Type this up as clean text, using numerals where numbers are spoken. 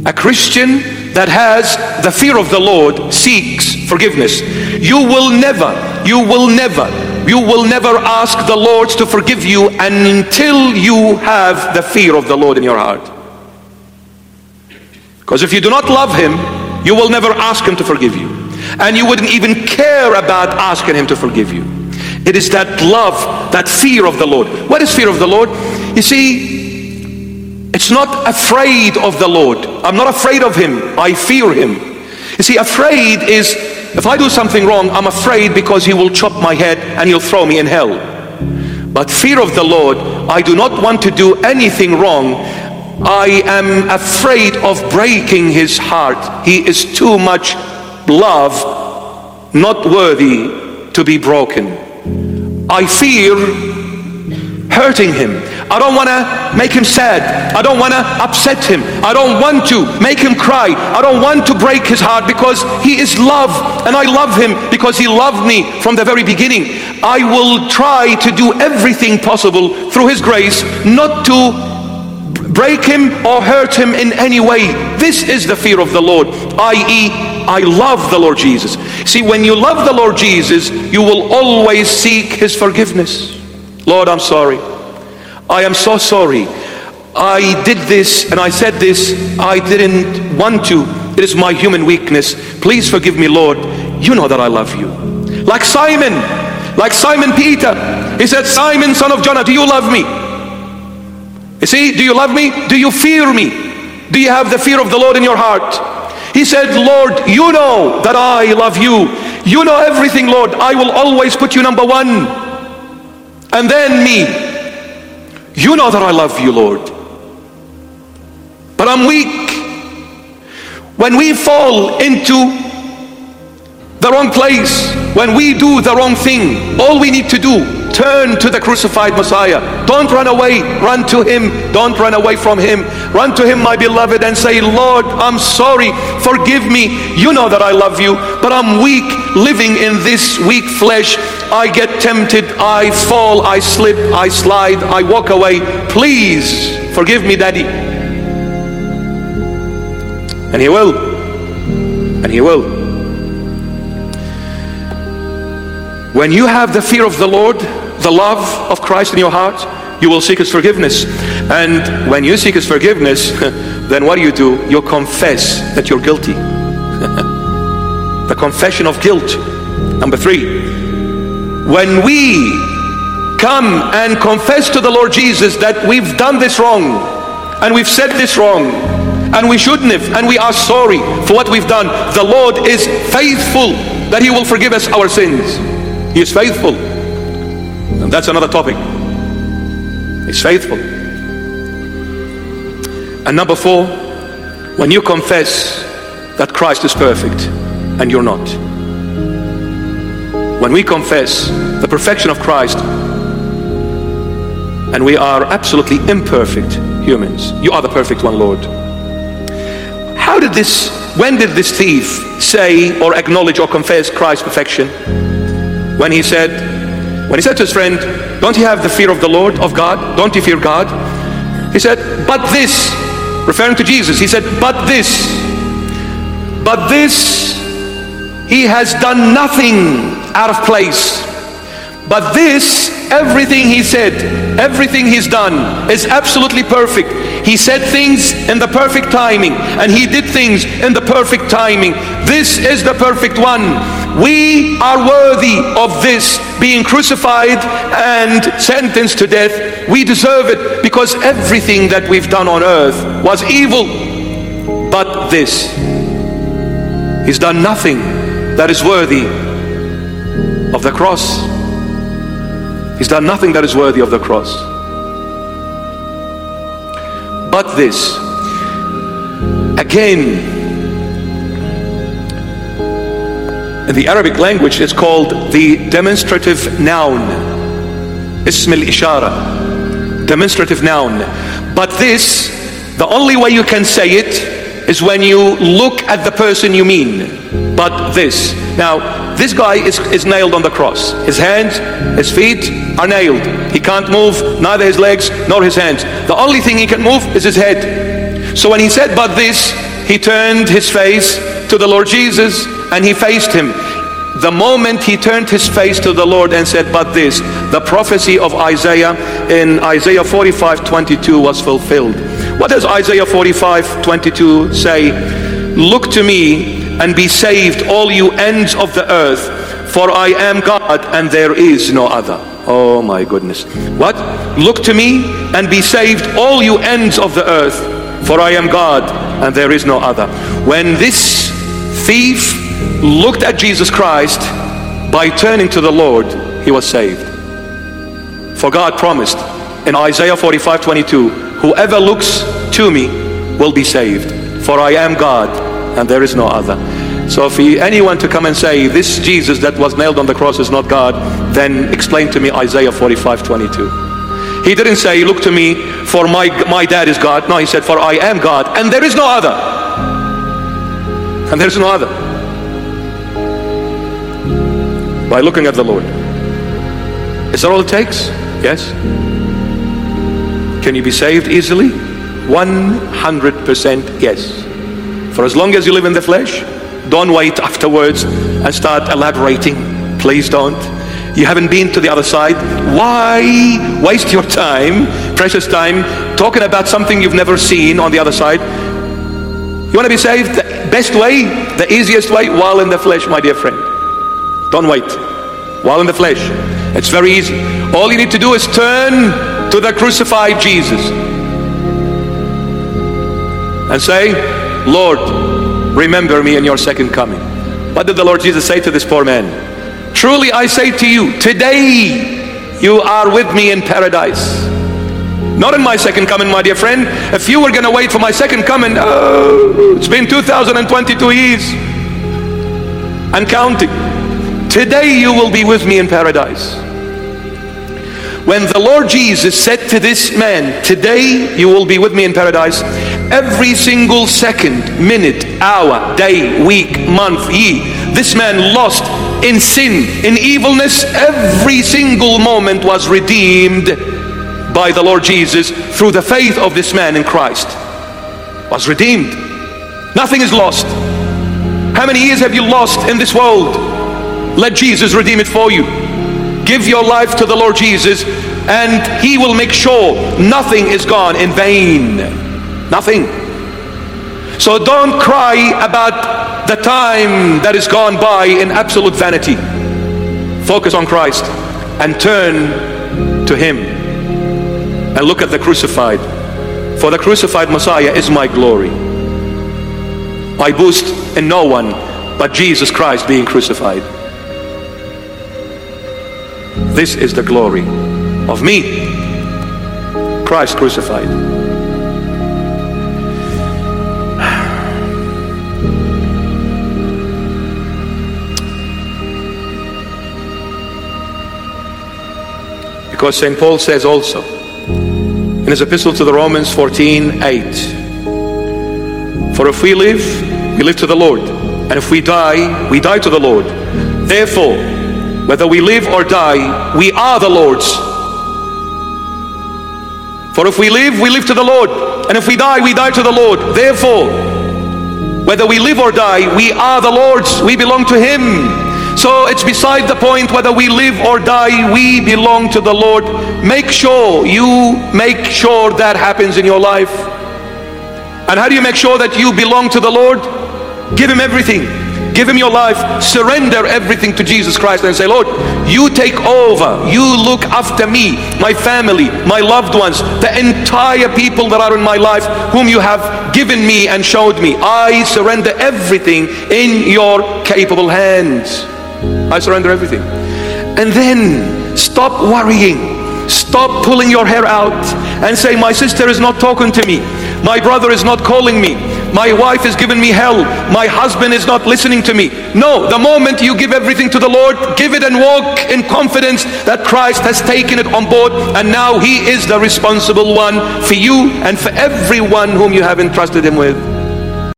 A Christian that has the fear of the Lord seeks forgiveness. You will never ask the Lord to forgive you until you have the fear of the Lord in your heart. Because if you do not love Him, you will never ask Him to forgive you. And you wouldn't even care about asking Him to forgive you. It is that love, that fear of the Lord. What is fear of the Lord? You see, it's not afraid of the Lord. I'm not afraid of Him. I fear Him. You see, afraid is, if I do something wrong, I'm afraid because He will chop my head and He'll throw me in hell. But fear of the Lord, I do not want to do anything wrong. I am afraid of breaking His heart. He is too much love, not worthy to be broken. I fear hurting Him. I don't want to make Him sad. I don't want to upset Him. I don't want to make Him cry. I don't want to break His heart, because He is love, and I love Him because He loved me from the very beginning. I will try to do everything possible through His grace not to break Him or hurt Him in any way. This is the fear of the Lord, i.e., I love the Lord Jesus. See, when you love the Lord Jesus, you will always seek His forgiveness. Lord, I'm sorry. I am so sorry. I did this and I said this. I didn't want to. It is my human weakness. Please forgive me, Lord. You know that I love you. Like Simon Peter. He said, Simon, son of Jonah, do you love me? You see, do you love me? Do you fear me? Do you have the fear of the Lord in your heart? He said, Lord, you know that I love you. You know everything, Lord. I will always put you number one. And then me. You know that I love you, Lord. But I'm weak. When we fall into the wrong place, when we do the wrong thing, all we need to do, turn to the crucified Messiah. Don't run away. Run to Him. Don't run away from Him. Run to Him, my beloved, and say, Lord, I'm sorry. Forgive me. You know that I love you, but I'm weak, living in this weak flesh. I get tempted. I fall. I slip. I slide. I walk away. Please forgive me, Daddy. And He will. And He will. When you have the fear of the Lord, the love of Christ in your heart, you will seek His forgiveness. And when you seek His forgiveness, then what do? You confess that you're guilty. The confession of guilt. Number 3, when we come and confess to the Lord Jesus that we've done this wrong, and we've said this wrong, and we shouldn't have, and we are sorry for what we've done, the Lord is faithful that He will forgive us our sins. He is faithful. And that's another topic. He's faithful. And number 4, when you confess that Christ is perfect and you're not. When we confess the perfection of Christ and we are absolutely imperfect humans, you are the perfect one, Lord. When did this thief say or acknowledge or confess Christ's perfection? When he said to his friend, don't you have the fear of the Lord, of God? Don't you fear God? He said, but this, referring to Jesus, he said, but this, he has done nothing out of place. But this, everything he said, everything he's done is absolutely perfect. He said things in the perfect timing, and he did things in the perfect timing. This is the perfect one. We are worthy of this, being crucified and sentenced to death. We deserve it because everything that we've done on earth was evil. But this, he's done nothing that is worthy of the cross. He's done nothing that is worthy of the cross. But this, again, in the Arabic language, it's called the demonstrative noun. Ism al-ishara. Demonstrative noun. But this, the only way you can say it is when you look at the person you mean. But this. Now, this guy is nailed on the cross. His hands, his feet are nailed. He can't move, neither his legs nor his hands. The only thing he can move is his head. So when he said, but this, he turned his face to the Lord Jesus and he faced him. The moment he turned his face to the Lord and said, but this, the prophecy of Isaiah in Isaiah 45:22 was fulfilled. What does Isaiah 45:22 say? Look to me and be saved, all you ends of the earth, for I am God and there is no other. Oh my goodness. What? Look to me and be saved, all you ends of the earth, for I am God and there is no other. When this thief looked at Jesus Christ, by turning to the Lord, he was saved. For God promised in Isaiah 45:22, whoever looks to me will be saved, for I am God and there is no other. So if anyone to come and say this Jesus that was nailed on the cross is not God, then explain to me Isaiah 45:22. He didn't say, look to me, for my dad is God. No, he said, for I am God and there is no other. And there is no other. By looking at the Lord. Is that all it takes? Yes. Can you be saved easily? 100% yes. For as long as you live in the flesh, don't wait afterwards and start elaborating. Please don't. You haven't been to the other side. Why waste your time, precious time, talking about something you've never seen on the other side? You want to be saved? The best way, the easiest way, while in the flesh, my dear friend. Don't wait. While in the flesh. It's very easy. All you need to do is turn to the crucified Jesus and say, Lord, remember me in your second coming. What did the Lord Jesus say to this poor man? Truly I say to you, today you are with me in paradise. Not in my second coming, my dear friend. If you were going to wait for my second coming, it's been 2022 years and counting. Today you will be with me in paradise. When the Lord Jesus said to this man, today you will be with me in paradise, every single second, minute, hour, day, week, month, year, this man lost in sin, in evilness, every single moment was redeemed by the Lord Jesus through the faith of this man in Christ. Was redeemed. Nothing is lost. How many years have you lost in this world? Let Jesus redeem it for you. Give your life to the Lord Jesus and He will make sure nothing is gone in vain. Nothing. So don't cry about the time that is gone by in absolute vanity. Focus on Christ and turn to Him and look at the crucified. For the crucified Messiah is my glory. I boast in no one but Jesus Christ being crucified. This is the glory of me, Christ crucified. Because St. Paul says also in his epistle to the Romans 14:8, for if we live to the Lord, and if we die to the Lord. Therefore, whether we live or die, we are the Lord's. For if we live to the Lord, and if we die to the Lord. Therefore, whether we live or die, we are the Lord's. We belong to Him. So it's beside the point whether we live or die, we belong to the Lord. Make sure that happens in your life. And how do you make sure that you belong to the Lord? Give Him everything. Give Him your life. Surrender everything to Jesus Christ and say, Lord, you take over. You look after me, my family, my loved ones, the entire people that are in my life whom you have given me and showed me. I surrender everything in your capable hands. I surrender everything. And then stop worrying. Stop pulling your hair out and say, my sister is not talking to me. My brother is not calling me. My wife is giving me hell. My husband is not listening to me. No, the moment you give everything to the Lord, give it and walk in confidence that Christ has taken it on board, and now He is the responsible one for you and for everyone whom you have entrusted Him with.